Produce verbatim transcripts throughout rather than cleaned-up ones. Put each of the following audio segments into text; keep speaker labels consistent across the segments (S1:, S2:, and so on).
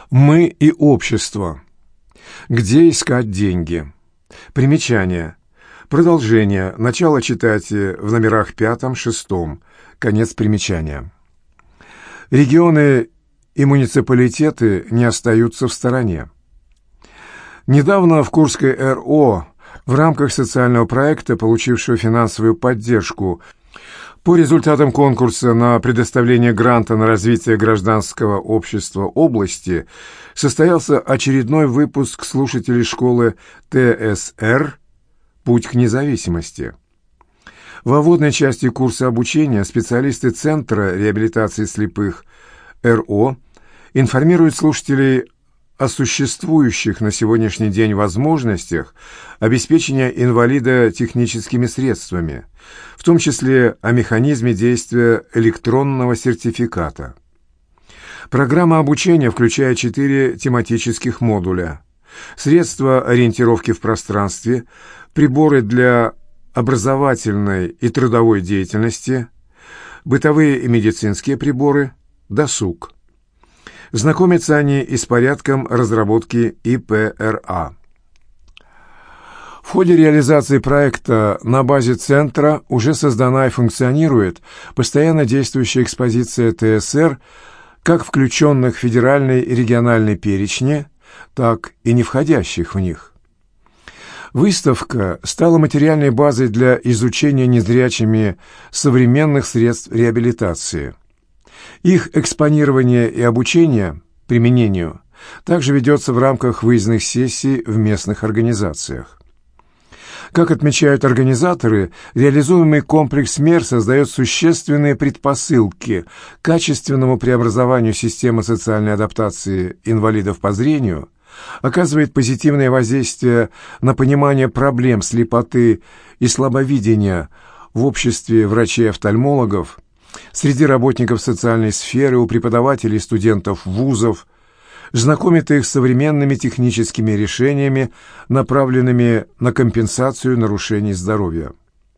S1: Мы и общество. Где искать деньги? Примечание. Продолжение. Начало читайте в номерах пятом-шестом. Конец примечания. Регионы и муниципалитеты не остаются в стороне. Недавно в Курской эр о в рамках социального проекта, получившего финансовую поддержку, по результатам конкурса на предоставление гранта на развитие гражданского общества области состоялся очередной выпуск слушателей школы тэ эс эр «Путь к независимости». Во вводной части курса обучения специалисты Центра реабилитации слепых эр о информируют слушателей о существующих на сегодняшний день возможностях обеспечения инвалида техническими средствами, в том числе о механизме действия электронного сертификата. Программа обучения включает четыре тематических модуля: средства ориентировки в пространстве, приборы для образовательной и трудовой деятельности, бытовые и медицинские приборы, досуг. Знакомятся они и с порядком разработки и пэ эр а. В ходе реализации проекта на базе центра уже создана и функционирует постоянно действующая экспозиция тэ эс эр, как включенных в федеральный и региональный перечни, так и не входящих в них. Выставка стала материальной базой для изучения незрячими современных средств реабилитации. Их экспонирование и обучение применению также ведется в рамках выездных сессий в местных организациях. Как отмечают организаторы, реализуемый комплекс мер создает существенные предпосылки к качественному преобразованию системы социальной адаптации инвалидов по зрению, оказывает позитивное воздействие на понимание проблем слепоты и слабовидения в обществе врачей-офтальмологов, среди работников социальной сферы, у преподавателей и студентов вузов, знакомит их с современными техническими решениями, направленными на компенсацию нарушений здоровья.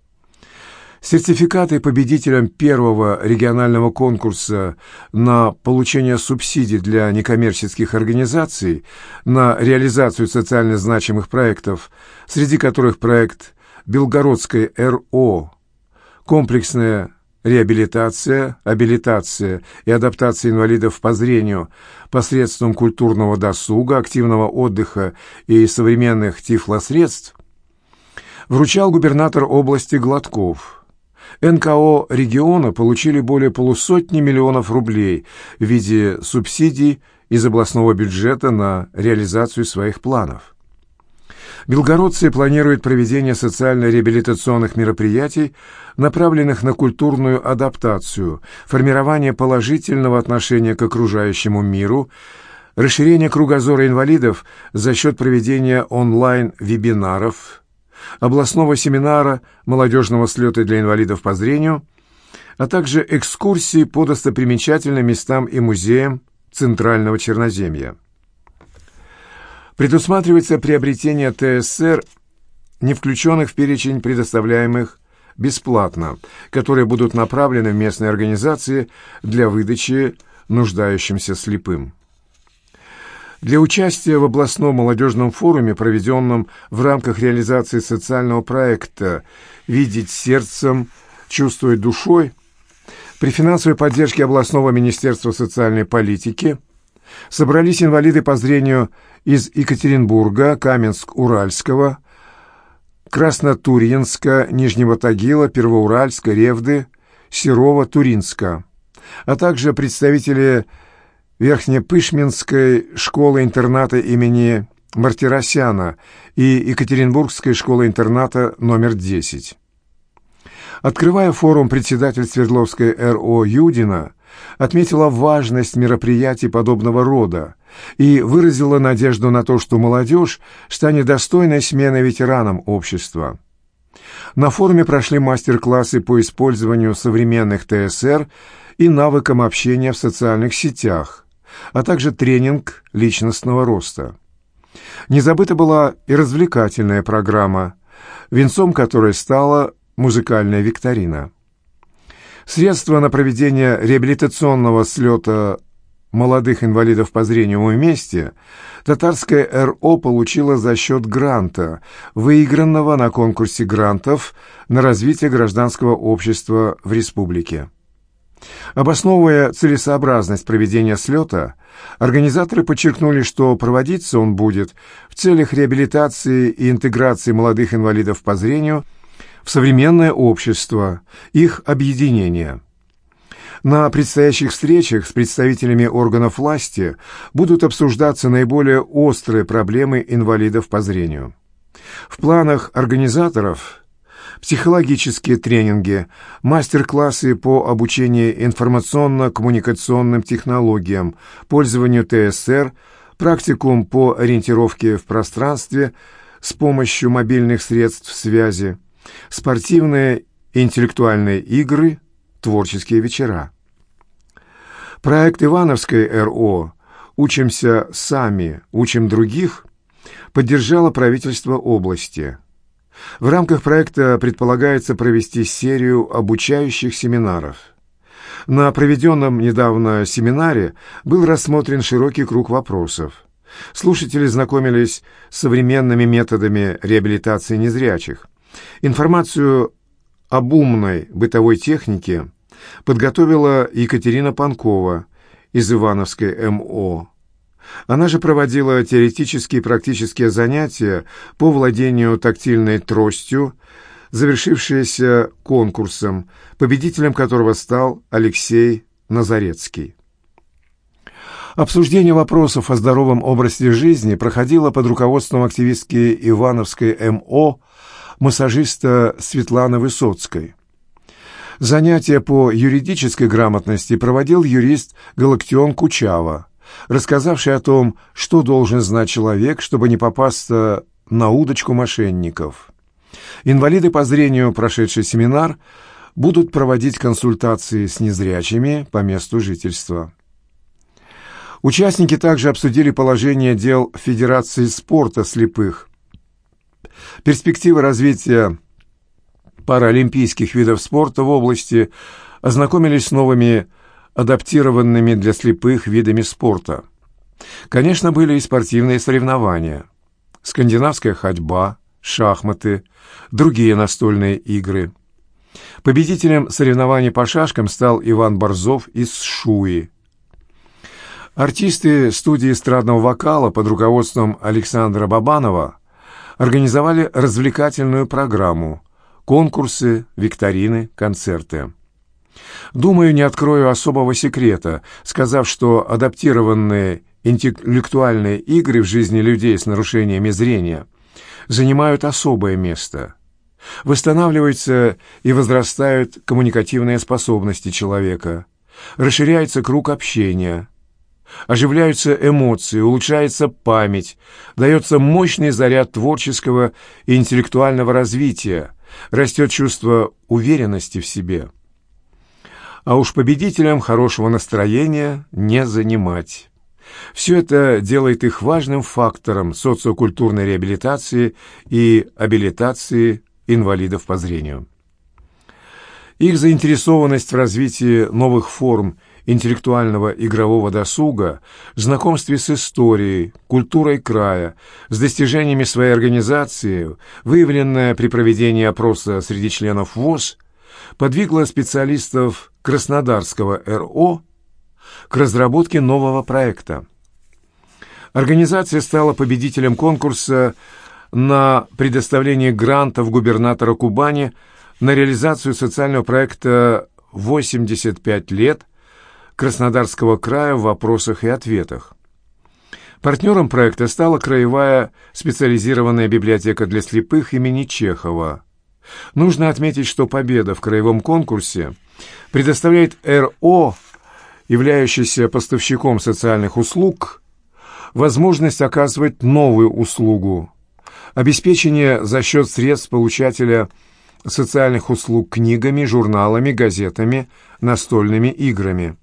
S1: Сертификаты победителям первого регионального конкурса на получение субсидий для некоммерческих организаций на реализацию социально значимых проектов, среди которых проект Белгородской эр о «Комплексная реабилитация, абилитация и адаптация инвалидов по зрению посредством культурного досуга, активного отдыха и современных тифлосредств», вручал губернатор области Гладков. эн ка о региона получили более полусотни миллионов рублей в виде субсидий из областного бюджета на реализацию своих планов. Белгородцы планируют проведение социально-реабилитационных мероприятий, направленных на культурную адаптацию, формирование положительного отношения к окружающему миру, расширение кругозора инвалидов за счет проведения онлайн-вебинаров, областного семинара, молодежного слета для инвалидов по зрению, а также экскурсии по достопримечательным местам и музеям Центрального Черноземья. Предусматривается приобретение тэ эс эр, не включенных в перечень предоставляемых бесплатно, которые будут направлены в местные организации для выдачи нуждающимся слепым. Для участия в областном молодежном форуме, проведенном в рамках реализации социального проекта «Видеть сердцем, чувствовать душой», при финансовой поддержке областного министерства социальной политики собрались инвалиды по зрению из Екатеринбурга, Каменск-Уральского, Краснотурьинска, Нижнего Тагила, Первоуральска, Ревды, Серова, Туринска, а также представители Верхнепышминской школы-интерната имени Мартиросяна и Екатеринбургской школы-интерната номер десять. Открывая форум, председатель Свердловской эр о Юдина отметила важность мероприятий подобного рода и выразила надежду на то, что молодежь станет достойной сменой ветеранам общества. На форуме прошли мастер-классы по использованию современных тэ эс эр и навыкам общения в социальных сетях, а также тренинг личностного роста. Не забыта была и развлекательная программа, венцом которой стала музыкальная викторина. Средства на проведение реабилитационного слета молодых инвалидов по зрению вместе татарская эр о получила за счет гранта, выигранного на конкурсе грантов на развитие гражданского общества в республике. Обосновывая целесообразность проведения слета, организаторы подчеркнули, что проводиться он будет в целях реабилитации и интеграции молодых инвалидов по зрению в современное общество, их объединения. На предстоящих встречах с представителями органов власти будут обсуждаться наиболее острые проблемы инвалидов по зрению. В планах организаторов психологические тренинги, мастер-классы по обучению информационно-коммуникационным технологиям, пользованию тэ эс эр, практикум по ориентировке в пространстве с помощью мобильных средств связи, спортивные и интеллектуальные игры, творческие вечера. Проект Ивановской эр о «Учимся сами, учим других» поддержало правительство области. В рамках проекта предполагается провести серию обучающих семинаров. На проведенном недавно семинаре был рассмотрен широкий круг вопросов. Слушатели знакомились с современными методами реабилитации незрячих. Информацию об умной бытовой технике подготовила Екатерина Панкова из Ивановской эм о. Она же проводила теоретические и практические занятия по владению тактильной тростью, завершившиеся конкурсом, победителем которого стал Алексей Назарецкий. Обсуждение вопросов о здоровом образе жизни проходило под руководством активистки Ивановской эм о массажиста Светланы Высоцкой. Занятия по юридической грамотности проводил юрист Галактион Кучава, рассказавший о том, что должен знать человек, чтобы не попасться на удочку мошенников. Инвалиды по зрению, прошедшие семинар, будут проводить консультации с незрячими по месту жительства. Участники также обсудили положение дел Федерации спорта слепых, перспективы развития паралимпийских видов спорта в области, ознакомились с новыми адаптированными для слепых видами спорта. Конечно, были и спортивные соревнования. Скандинавская ходьба, шахматы, другие настольные игры. Победителем соревнований по шашкам стал Иван Борзов из Шуи. Артисты студии эстрадного вокала под руководством Александра Бабанова организовали развлекательную программу, конкурсы, викторины, концерты. Думаю, не открою особого секрета, сказав, что адаптированные интеллектуальные игры в жизни людей с нарушениями зрения занимают особое место. Восстанавливаются и возрастают коммуникативные способности человека, расширяется круг общения, оживляются эмоции, улучшается память, дается мощный заряд творческого и интеллектуального развития, растет чувство уверенности в себе. А уж победителям хорошего настроения не занимать. Все это делает их важным фактором социокультурной реабилитации и абилитации инвалидов по зрению. Их заинтересованность в развитии новых форм интеллектуального игрового досуга, знакомстве с историей, культурой края, с достижениями своей организации, выявленная при проведении опроса среди членов ВОС, подвигло специалистов Краснодарского эр о к разработке нового проекта. Организация стала победителем конкурса на предоставление грантов губернатора Кубани на реализацию социального проекта «восемьдесят пять лет Краснодарского края в вопросах и ответах». Партнером проекта стала краевая специализированная библиотека для слепых имени Чехова. Нужно отметить, что победа в краевом конкурсе предоставляет эр о, являющийся поставщиком социальных услуг, возможность оказывать новую услугу – обеспечение за счет средств получателя социальных услуг книгами, журналами, газетами, настольными играми.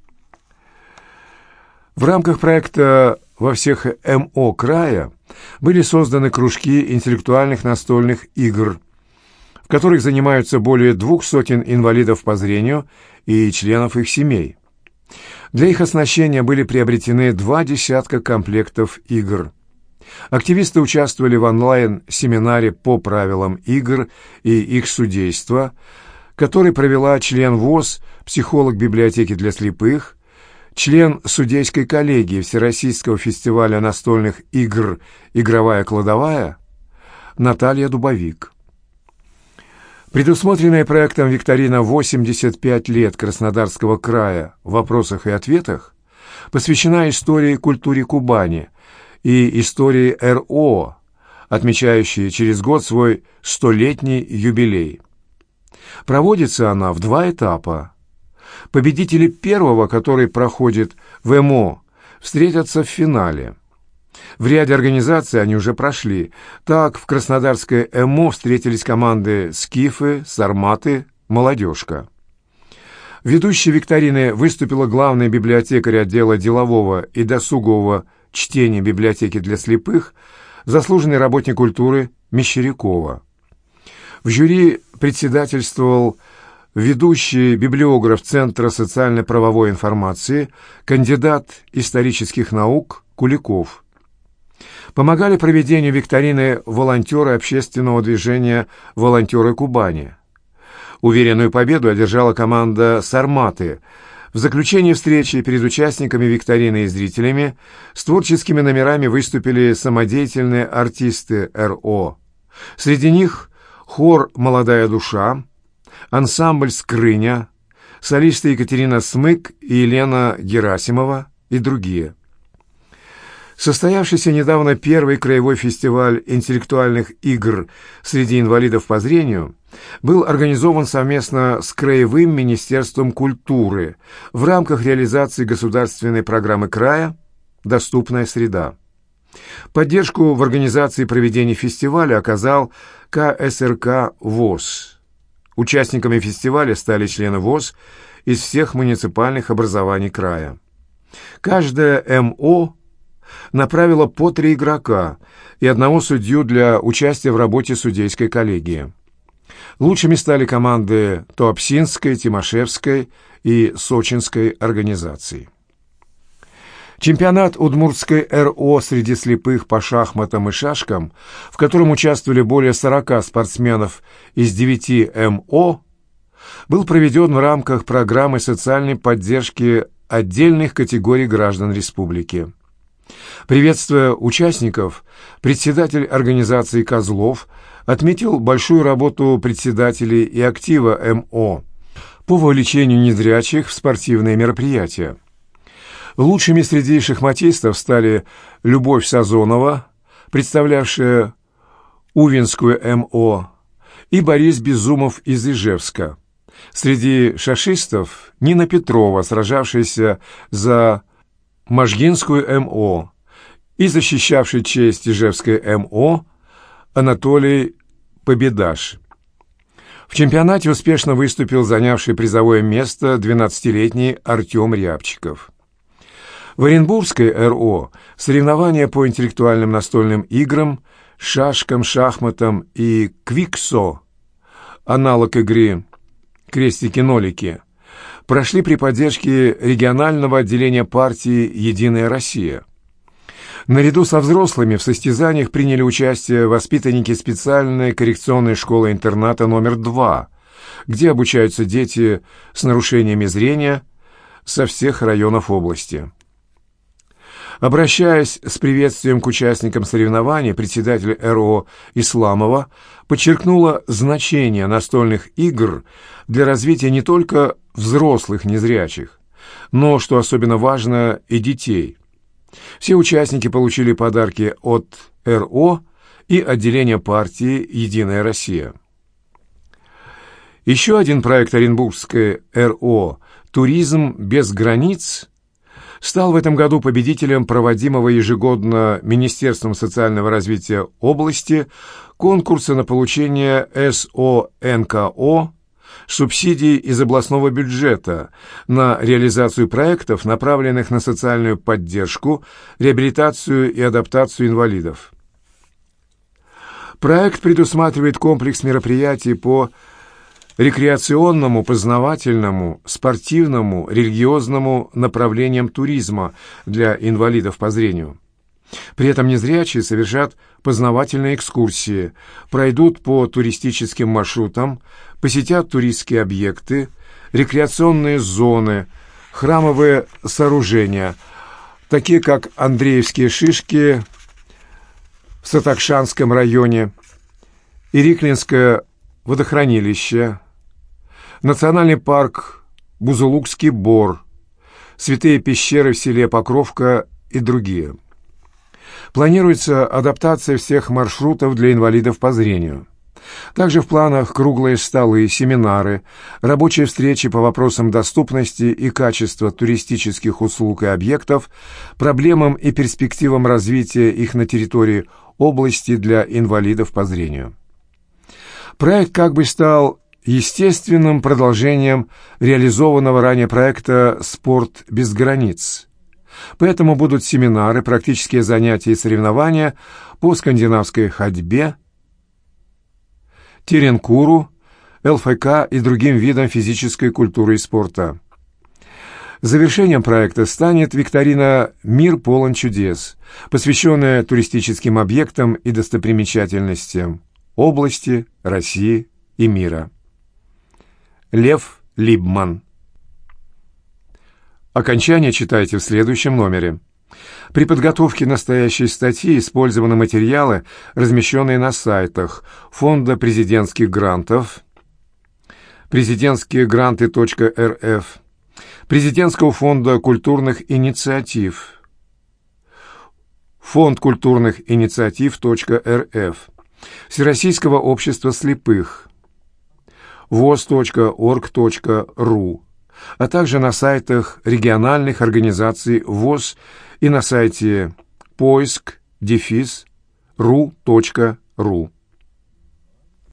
S1: В рамках проекта во всех эм о края были созданы кружки интеллектуальных настольных игр, в которых занимаются более двух сотен инвалидов по зрению и членов их семей. Для их оснащения были приобретены два десятка комплектов игр. Активисты участвовали в онлайн-семинаре по правилам игр и их судейства, который провела член ВОС, психолог библиотеки для слепых, член судейской коллегии Всероссийского фестиваля настольных игр «Игровая кладовая» Наталья Дубовик. Предусмотренная проектом викторина «восемьдесят пять лет Краснодарского края в вопросах и ответах» посвящена истории и культуре Кубани и истории эр о, отмечающей через год свой столетний юбилей. Проводится она в два этапа. Победители первого, который проходит в эм о, встретятся в финале. В ряде организаций они уже прошли. Так, в Краснодарской эм о встретились команды «Скифы», «Сарматы», «Молодежка». Ведущей викторины выступила главный библиотекарь отдела делового и досугового чтения библиотеки для слепых, заслуженный работник культуры Мещерякова. В жюри председательствовал ведущий библиограф Центра социально-правовой информации, кандидат исторических наук Куликов. Помогали проведению викторины волонтеры общественного движения «Волонтеры Кубани». Уверенную победу одержала команда «Сарматы». В заключении встречи перед участниками викторины и зрителями с творческими номерами выступили самодеятельные артисты эр о. Среди них хор «Молодая душа», ансамбль «Скрыня», солисты Екатерина Смык и Елена Герасимова и другие. Состоявшийся недавно первый краевой фестиваль интеллектуальных игр среди инвалидов по зрению был организован совместно с Краевым министерством культуры в рамках реализации государственной программы края «Доступная среда». Поддержку в организации проведения фестиваля оказал ка эс эр ка ВОС. Участниками фестиваля стали члены ВОС из всех муниципальных образований края. Каждая эм о направила по три игрока и одного судью для участия в работе судейской коллегии. Лучшими стали команды Туапсинской, Тимошевской и Сочинской организаций. Чемпионат Удмуртской эр о среди слепых по шахматам и шашкам, в котором участвовали более сорока спортсменов из девяти эм о, был проведен в рамках программы социальной поддержки отдельных категорий граждан республики. Приветствуя участников, председатель организации «Козлов» отметил большую работу председателей и актива эм о по вовлечению незрячих в спортивные мероприятия. Лучшими среди шахматистов стали Любовь Сазонова, представлявшая Увинскую эм о, и Борис Безумов из Ижевска. Среди шашистов Нина Петрова, сражавшаяся за Можгинскую эм о, и защищавший честь Ижевской эм о Анатолий Победаш. В чемпионате успешно выступил занявший призовое место двенадцатилетний Артем Рябчиков. В Оренбургской эр о соревнования по интеллектуальным настольным играм, шашкам, шахматам и квиксо, аналог игры крестики-нолики, прошли при поддержке регионального отделения партии «Единая Россия». Наряду со взрослыми в состязаниях приняли участие воспитанники специальной коррекционной школы-интерната номер два, где обучаются дети с нарушениями зрения со всех районов области. Обращаясь с приветствием к участникам соревнований, председатель эр о Исламова подчеркнула значение настольных игр для развития не только взрослых незрячих, но, что особенно важно, и детей. Все участники получили подарки от эр о и отделения партии «Единая Россия». Еще один проект Оренбургской эр о «Туризм без границ» стал в этом году победителем проводимого ежегодно Министерством социального развития области конкурса на получение эс о эн ка о субсидий из областного бюджета на реализацию проектов, направленных на социальную поддержку, реабилитацию и адаптацию инвалидов. Проект предусматривает комплекс мероприятий по рекреационному, познавательному, спортивному, религиозному направлениям туризма для инвалидов по зрению. При этом незрячие совершат познавательные экскурсии, пройдут по туристическим маршрутам, посетят туристские объекты, рекреационные зоны, храмовые сооружения, такие как Андреевские шишки в Сатакшанском районе, Ириклинское водохранилище, национальный парк Бузулукский Бор, святые пещеры в селе Покровка и другие. Планируется адаптация всех маршрутов для инвалидов по зрению. Также в планах круглые столы, семинары, рабочие встречи по вопросам доступности и качества туристических услуг и объектов, проблемам и перспективам развития их на территории области для инвалидов по зрению. Проект как бы стал естественным продолжением реализованного ранее проекта «Спорт без границ». Поэтому будут семинары, практические занятия и соревнования по скандинавской ходьбе, теренкуру, эл эф ка и другим видам физической культуры и спорта. Завершением проекта станет викторина «Мир полон чудес», посвященная туристическим объектам и достопримечательностям области, России и мира. Лев Либман. Окончание читайте в следующем номере. При подготовке настоящей статьи использованы материалы, размещенные на сайтах Фонда президентских грантов, президентские гранты точка эр эф, Президентского фонда культурных инициатив, Фонд культурных инициатив точка эр эф, Всероссийского общества слепых, воз точка орг точка ру, а также на сайтах региональных организаций ВОС и на сайте поиск дефис ру точка ру.